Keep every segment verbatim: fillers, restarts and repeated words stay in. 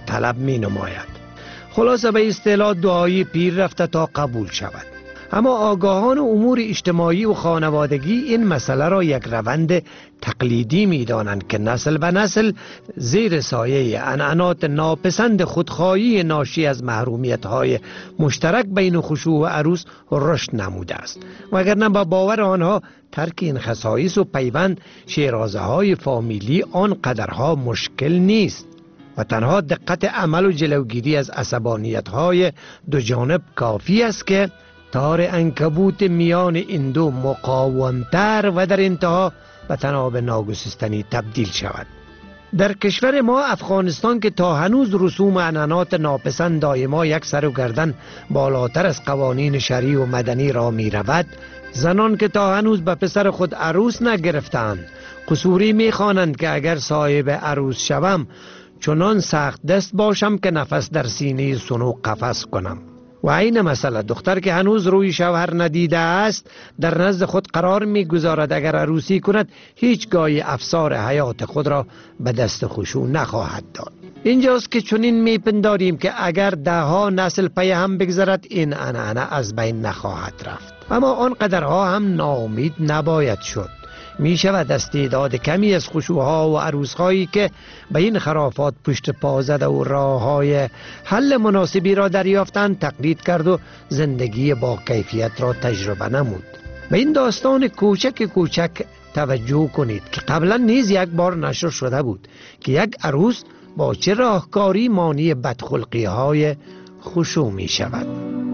طلب می نماید. خلاصه به اصطلاح دعای پیر رفته تا قبول شود. اما آگاهان امور اجتماعی و خانوادگی این مسئله را یک روند تقلیدی می دانند که نسل به نسل زیر سایه عنعنات ناپسند خودخواهی ناشی از محرومیت های مشترک بین خشوع و عروس رشد نموده است، وگرنه با باور آنها ترک این خصایص و پیوند شیرازه های فامیلی آنقدرها مشکل نیست و تنها دقت عمل و جلوگیری از عصبانیت های دو جانب کافی است که تار عنکبوت میان این دو مقاومتر و در انتها به تناب ناگسستنی تبدیل شود. در کشور ما افغانستان که تا هنوز رسوم عنعنات ناپسند دائما یک سر و گردن بالاتر از قوانین شرعی و مدنی را می رود، زنان که تا هنوز به پسر خود عروس نگرفتند قصوری می خوانند که اگر صاحب عروس شوم چنان سخت دست باشم که نفس در سینه سنو قفس کنم. و این مسئله دختر که هنوز روی شوهر ندیده است در نزد خود قرار می گذارد اگر عروسی کند هیچگاه افسار حیات خود را به دست خشوع نخواهد داد. اینجاست که چنین می پنداریم که اگر ده ها نسل پی هم بگذرد این عنعنه از بین نخواهد رفت. اما آنقدرها هم ناامید نباید شد. می شود استعداد کمی از خشوعها و عروسهایی که به این خرافات پشت پا زده و راه های حل مناسبی را دریافتند تقلید کرد و زندگی با کیفیت را تجربه نمود. به این داستان کوچک کوچک توجه کنید که قبلا نیز یک بار نشر شده بود که یک عروس با چه راهکاری مانی بدخلقی های خشوع می شود.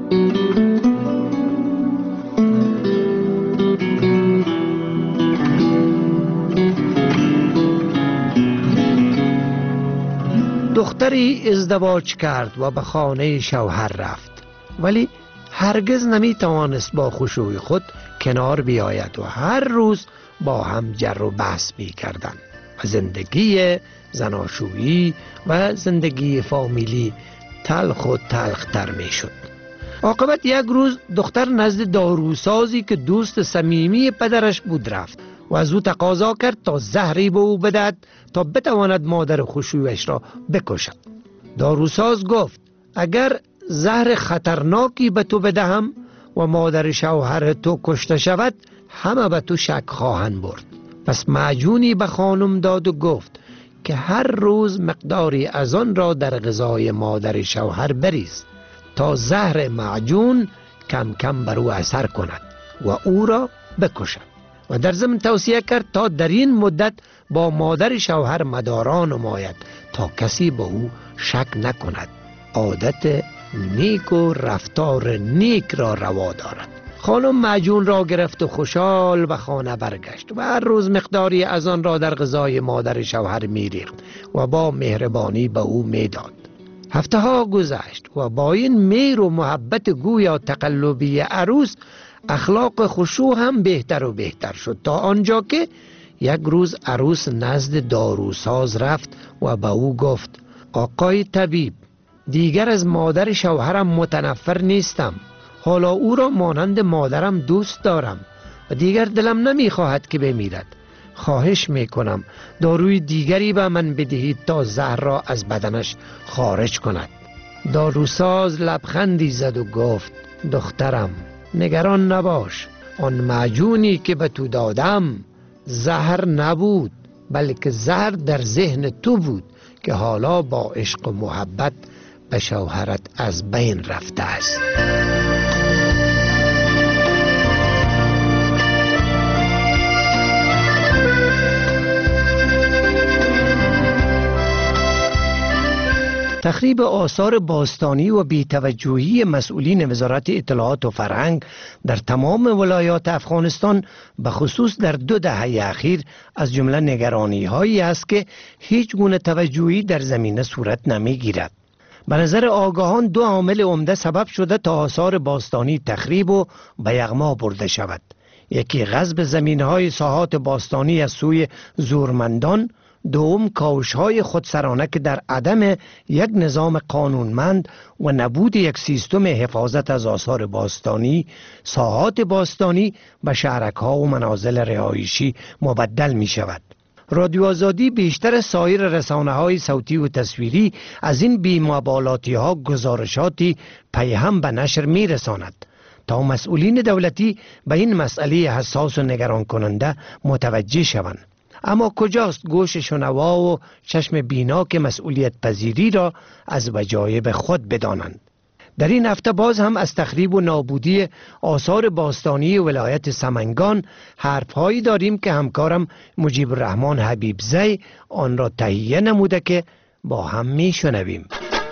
دختری ازدواج کرد و به خانه شوهر رفت، ولی هرگز نمی توانست با خشوع خود کنار بیاید و هر روز با هم جر و بحث می کردند و زندگی زناشویی و زندگی فامیلی تلخ و تلختر می شد. عاقبت یک روز دختر نزد داروسازی که دوست صمیمی پدرش بود رفت و از او تقاضا کرد تا زهری به او بدهد تا بتواند مادر خشوعش را بکشد. داروساز گفت اگر زهر خطرناکی به تو بدهم و مادر شوهر تو کشته شود همه به تو شک خواهند برد. پس معجونی به خانم داد و گفت که هر روز مقداری از آن را در غذای مادر شوهر بریز تا زهر معجون کم کم بر او اثر کند و او را بکشد و در ضمن توصیه کرد تا در این مدت با مادر شوهر مدارا نماید تا کسی به او شک نکند. عادت نیک و رفتار نیک را روا دارد. خانم معجون را گرفت و خوشحال به خانه برگشت و هر روز مقداری از آن را در غذای مادر شوهر می‌ریخت و با مهربانی به او میداد. هفته ها گذشت و با این مهر و محبت گویا تقلبی عروس اخلاق خشوع هم بهتر و بهتر شد تا آنجا که یک روز عروس نزد داروساز رفت و به او گفت آقای طبیب، دیگر از مادر شوهرم متنفر نیستم، حالا او را مانند مادرم دوست دارم و دیگر دلم نمیخواهد که بمیرد. خواهش میکنم داروی دیگری به من بدهید تا زهر را از بدنش خارج کند. داروساز لبخندی زد و گفت دخترم نگران نباش، آن معجونی که به تو دادم زهر نبود بلکه زهر در ذهن تو بود که حالا با عشق و محبت به شوهرت از بین رفته است. تخریب آثار باستانی و بی‌توجهی مسئولین وزارت اطلاعات و فرهنگ در تمام ولایات افغانستان به خصوص در دو دهه اخیر از جمله نگرانی هایی است که هیچ گونه توجهی در زمینه صورت نمی گیرد. به نظر آگاهان دو عامل عمده سبب شده تا آثار باستانی تخریب و به یغما برده شود. یکی غصب زمینهای ساحات باستانی از سوی زورمندان، دوم کاوش‌های خودسرانه که در عدم یک نظام قانونمند و نبود یک سیستم حفاظت از آثار باستانی، ساحات باستانی به شهرک‌ها و منازل رهایشی مبدل می شود. رادیو آزادی بیشتر سایر رسانه‌های صوتی و تصویری از این بی‌مبالاتی‌ها گزارشاتی پیهم به نشر می‌رساند تا مسئولین دولتی به این مسئله حساس و نگران کننده متوجه شوند. اما کجاست گوش شنوا و چشم بینا که مسئولیت پذیری را از وجایب خود بدانند؟ در این هفته باز هم از تخریب و نابودی آثار باستانی ولایت سمنگان حرفهایی داریم که همکارم مجیب الرحمن حبیبزی آن را تهیه نموده که با هم می شنویم.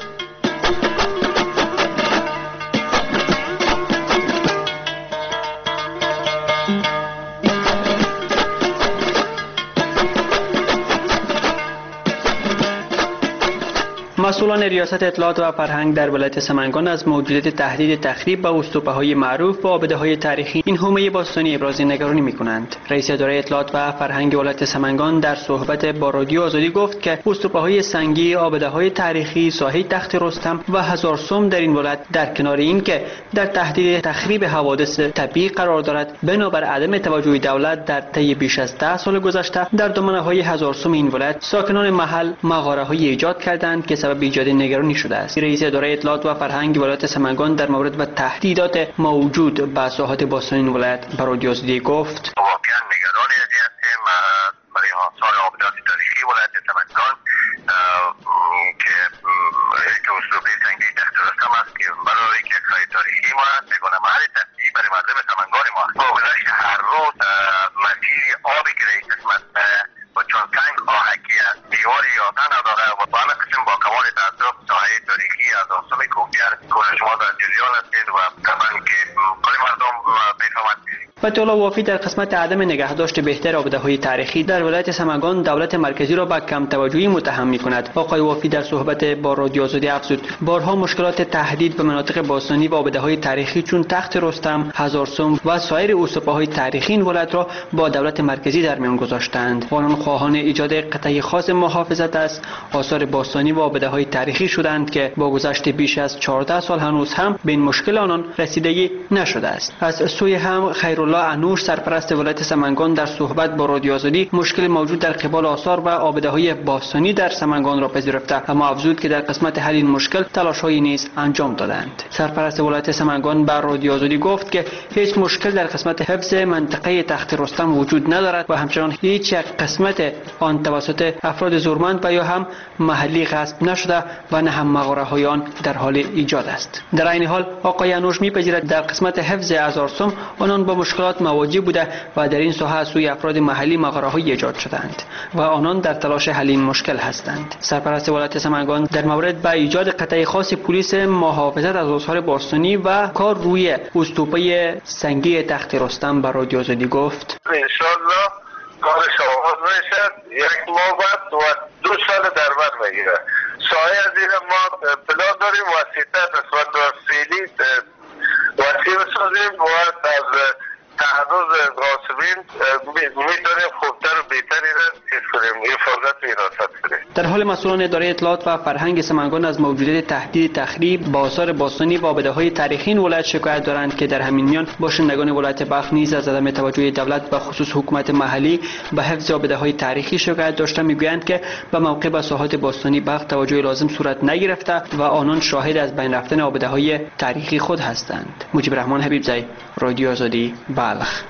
مسئولان ریاست اطلاعات و فرهنگ در ولایت سمنگان از موجودیت تهدید تخریب به استوپه‌های معروف و آبده‌های تاریخی این حومه باستانی ابراز نگرانی می‌کنند. رئیس اداره اطلاعات و فرهنگ ولایت سمنگان در صحبت با رادیو آزادی گفت که استوپه‌های سنگی، آبده‌های تاریخی، ساحه تخت رستم و هزار سوم در این ولایت در کنار این که در تهدید تخریب حوادث طبیعی قرار دارد، بنابر عدم توجه دولت در طی بیش از ده سال گذشته در دامنه‌های هزار سوم این ولایت ساکنان محل مغاره‌های ایجاد کردند که سبب ایجاد نگرانی شده است. رئیس اداره اطلاعات و فرهنگ ولایت سمنگان در مورد به تهدیدات موجود به ساحات باستانی ولایت به رادیو آزادی گفت: واقعا نگرانی هستیم برای آثار آبدات تاریخی ولایت سمنگان که یک اسلوبه سنگی تخت رستم است که برای یک سایه تاریخی ما میگونه محل تفریحی برای مردم سمنگان ما. با گذشت هر روز مسیر آبی که یک قسمت و چون تنگ آهکی است دیواری یاده نداره و بالا قسم با کمال تعصب ساحه تاریخی از آسم کوکر که شما در جریان هستید و طبعا که کل مردم بفهمند. فتح وافی در قسمت عدم نگهداشت بهتر آبده‌های تاریخی در ولایت سمنگان دولت مرکزی را به کم توجهی متهم می‌کند. آقای وافی در صحبت با رادیو آزادی افزود: بارها مشکلات تهدید به مناطق باستانی و آبده‌های تاریخی چون تخت رستم، هزار سوم و سایر استوپه‌های تاریخی این ولایت را با دولت مرکزی در میان گذاشتند. آنان خواهان ایجاد قطعه خاص محافظت از آثار باستانی و آبده‌های تاریخی شدند که با گذشت بیش از چهارده سال هنوز هم به این مشکل آنان رسیدگی نشده است. از سوی هم خیرالله انوش سرپرست ولایت سمنگان در صحبت با رادیو آزادی مشکل موجود در قبال آثار و آبده‌های باستانی در سمنگان را پذیرفته، اما افزود که در قسمت حل این مشکل تلاش‌هایی نیز انجام دادند. سرپرست ولایت سمنگان بر رادیو آزادی گفت که هیچ مشکل در قسمت حفظ منطقه تخت رستم وجود ندارد و همچنان هیچ یک قسمت آن توسط افراد زورمند و یا هم محلی غصب نشده و نه هم مغاره‌های آن در حال ایجاد است. در این حال آقای انوش می‌پذیرد در قسمت حفظ هزار سوم آنان با مشکلات مواجه بوده و در این ساحه از سوی افراد محلی مغاره‌های ایجاد شدند و آنان در تلاش حل این مشکل هستند. سرپرست ولایت سمنگان در مورد به ایجاد قطعه خاص پلیس محافظت از آثار باستانی و کار روی استوپه سنگی تخت رستم بر رادیو آزادی گفت: ان شاءالله کارش آغاز میشه، یک ماه بعد و دو سال در بر میگیره. سایه از این ما پلان داریم وسیطه نسبت به فعلی وسیع بسازیم و از تحرز غاصبین میتونیم خوبتر و بهتری را چیز کنیم، حفاظت و حراست کنیم. در حال مسئولان اداره اطلاعات و فرهنگ سمنگان از موجودیت تهدید تخریب با آثار باستانی و آبده‌های تاریخی این ولایت شکایت دارند که در همین میان باشندگان ولایت بلخ نیز از عدم توجه دولت و خصوص حکومت محلی به حفظ آبده‌های تاریخی شکایت داشته. میگویند که به موقع به ساحات باستانی بلخ توجه لازم صورت نگرفته و آنان شاهد از بین رفتن آبده‌های تاریخی خود هستند. مجیب الرحمن حبیبزی، رادیو آزادی، بلخ.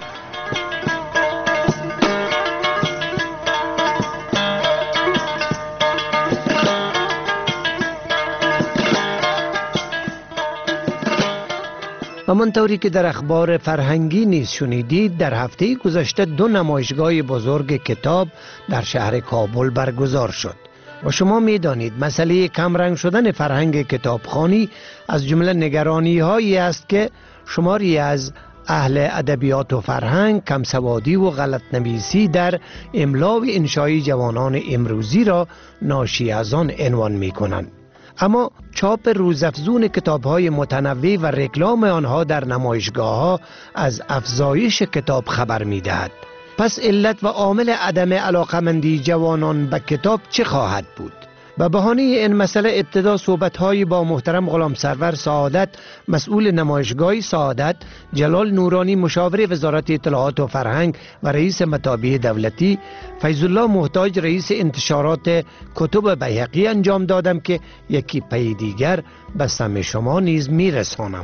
همانطوری که در اخبار فرهنگی نیز شنیدید، در هفته گذشته دو نمایشگاه بزرگ کتاب در شهر کابل برگزار شد و شما می دانید مسئله کمرنگ شدن فرهنگ کتابخوانی از جمله نگرانی هایی است که شماری از اهل ادبیات و فرهنگ کمسوادی و غلط نویسی در املا و انشایی جوانان امروزی را ناشی از آن عنوان می کنند. اما چاپ روزافزون کتاب‌های متنوع و رکلام آنها در نمایشگاه‌ها از افزایش کتاب خبر می‌دهد. پس علت و عامل عدم علاقمندی جوانان به کتاب چه خواهد بود؟ به بهانه این مسئله ابتدا صحبت‌هایی با محترم غلام سرور سعادت مسئول نمایشگاه سعادت، جلال نورانی مشاور وزارت اطلاعات و فرهنگ و رئیس مطابع دولتی، فیض الله محتاج رئیس انتشارات کتب بیهقی انجام دادم که یکی پی دیگر به سمع شما نیز میرسانم.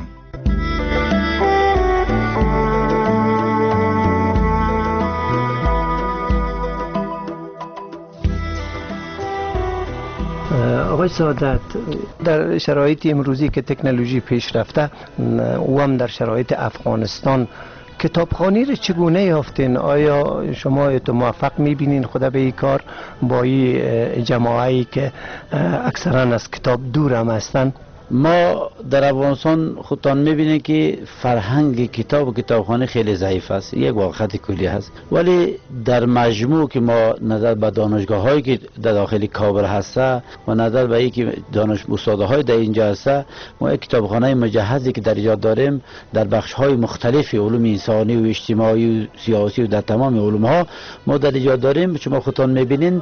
آقای سعادت، در شرایط امروزی که تکنولوژی پیش رفته و هم در شرایط افغانستان کتابخوانی رو چگونه یافتین؟ آیا شما تو موفق میبینین خدا به این کار با این جماعی که اکثرا از کتاب دور هم هستن؟ ما در افغانستان خودتان میبینید که فرهنگ کتاب و کتابخانه خیلی ضعیف است، یک واقعیت کلی هست. ولی در مجموع که ما نظر به دانشگاه هایی که در داخل کابل هسته و نظر به اینکه دانش استاده های در اینجا هسته، ما یک کتابخانه مجهزی که در اینجا داریم در بخش های مختلف علوم انسانی و اجتماعی و سیاسی و در تمام علوم ها ما در اینجا داریم. شما خودتان میبینید.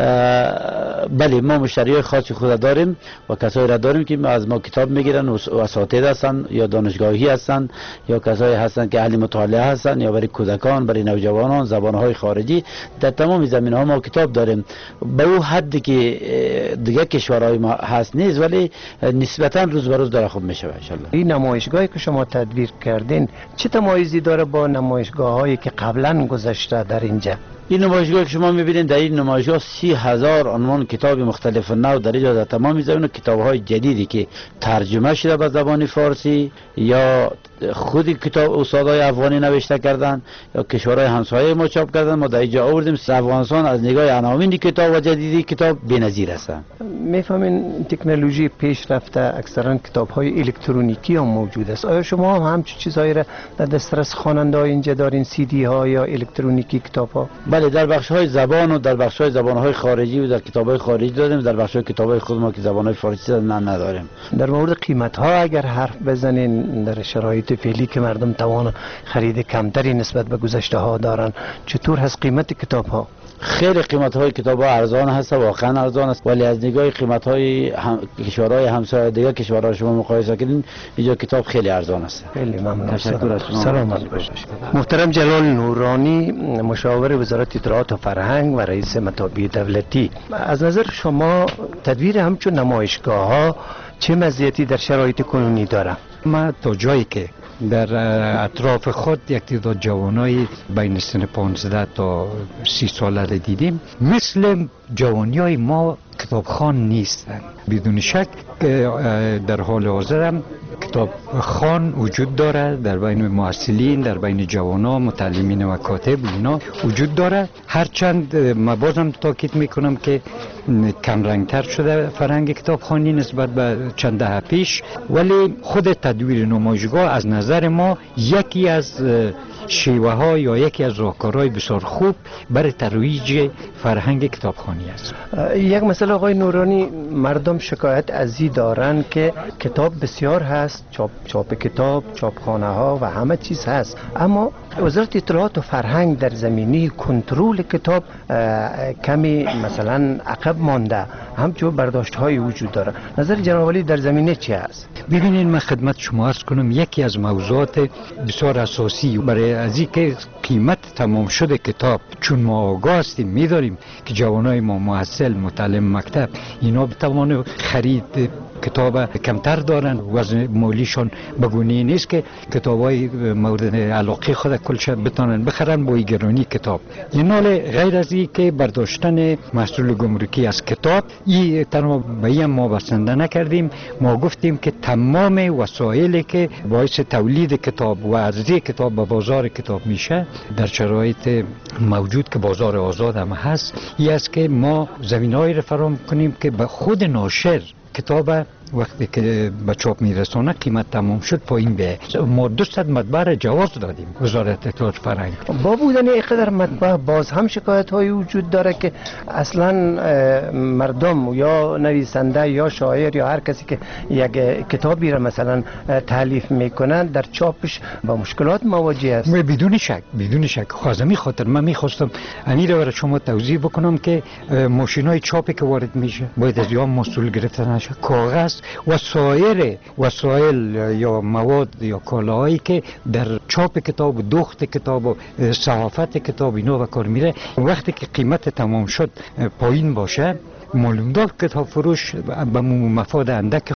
بله، ما مشتری خاصی خود داریم و کسایی را داریم که از ما کتاب میگیرن و اساتید هستن یا دانشگاهی هستن یا کسایی هستن که اهل مطالعه هستن یا برای کودکان، برای نوجوانان، زبانهای خارجی. در تمام زمین ها ما کتاب داریم. به او حدی که دیگه کشورهای ما هست نیست، ولی نسبتا روز به روز داره خوب میشه ان شاء الله. این نمایشگاهی که شما تدبیر کردین چه تمایزی داره با نمایشگاه هایی که قبلا گذشته در اینجا؟ این نمایشگاه که شما میبینید، در این نمایشگاه سی هزار عنوان کتاب مختلف نوع در اینجا در تمام زمین کتاب‌های جدیدی که ترجمه شده به زبان فارسی یا خود کتاب استادای افغانی نوشته کردن یا کشورهای همسایه ما چاپ کردن، ما در اینجا آوردیم. افغانستان از نگاه عناوین کتاب و جدیدی کتاب بی‌نظیر است. میفهمین تکنولوژی پیش رفته، اکثرا کتاب‌های الکترونیکی هم موجود است. آیا شما هم همچین چیزایی را در دسترس خواننده اینجا دارین، سی دی ها یا الکترونیکی کتاب‌ها؟ بله، در بخش های زبان و در بخش های زبان های خارجی و در کتاب های خارجی داریم. در بخش های کتاب های خود ما که زبان های فارسی نه نداریم. در مورد قیمت ها اگر حرف بزنین، در شرایط فعلی که مردم توان خرید کمتری نسبت به گذشته ها دارن، چطور هست قیمت کتاب ها؟ خیلی قیمت های کتاب ها ارزان هست، واقعا ارزان است. ولی از نگاه قیمت های هم... کشورهای همسایه دیگه کشورها شما مقایسه کنین، اینجا کتاب خیلی ارزان است. خیلی ممنون. تشکر از شما. سلامت باشید. محترم جلال نورانی مشاور وزارت اطلاعات و فرهنگ و رئیس مطابع دولتی، از نظر شما تدویر همچون نمایشگاه ها چه مزیتی در شرایط کنونی داره؟ ما تا جایی که در اطراف خود یک تعداد جوانای بین سن پانزده تا سی ساله را دیدیم، مثل جوانیای ما کتابخوان نیستن. بدون شک در حال حاضر هم کتابخوان وجود داره در بین محصلین، در بین جوانا، متعلمین و کاتب اینا وجود داره. هرچند ما بازم تاکید میکنم که کم رنگتر شده فرهنگ کتابخوانی نسبت به چند دهه پیش، ولی خود تدویر نمایشگاه از نظر ما یکی از شیوه ها یا یکی از راهکارهای بسیار خوب برای ترویج فرهنگ کتابخوانی است. یک مسئله آقای نورانی، مردم شکایت از این دارن که کتاب بسیار هست، چاپ چاپ کتاب، چاپخانه ها و همه چیز هست، اما وزارت اطلاعات و فرهنگ در زمینه کنترل کتاب کمی مثلا عقب مانده، همچون برداشت های وجود داره. نظر جناب عالی در زمینه چی است؟ ببینید، من خدمت شما عرض کنم یکی از موضوعات بسیار اساسی برای از اینکه قیمت تمام شده کتاب، چون ما آگاه هستیم می‌داریم که جوانای ما محصل متعلم مکتب اینا بتوانند خرید کتاب کمتر دارن، وزن مالیشون بگونه نیست که کتابای مورد علاقه خود کلش بتونن بخرن با گرانی کتاب. این حال غیر از این که برداشتن محصول گمرکی از کتاب، این تنها به این ما بسنده نکردیم، ما گفتیم که تمام وسایلی که باعث تولید کتاب و عرضه کتاب به بازار کتاب میشه در شرایط موجود که بازار آزاد هم هست، این است که ما زمینه‌ای را فراهم کنیم که به خود ناشر کتاب وقتی که به چاپ میرسونه قیمت تمام شد پایین بیه. ما دوست مطبع جواز دادیم وزارت اطلاعات فرهنگ. با بودن اینقدر مطبع باز هم شکایت های وجود داره که اصلا مردم یا نویسنده یا شاعر یا هر کسی که یک کتابی را مثلا تالیف میکنن در چاپش با مشکلات مواجه است. بدون شک بدون شک خازمی خاطر من میخواستم امیر برای شما توضیح بکنم که ماشینای چاپی که وارد میشه باید از یا مسئول گرفته نشه. کاغذ و سایر وسایل یا مواد یا کالاهایی که در چاپ کتاب و دخت کتاب و صحافت کتاب اینا و کار میره وقتی که قیمت تمام شد پایین باشه معلوم دار کتاب فروش به مفاد اندک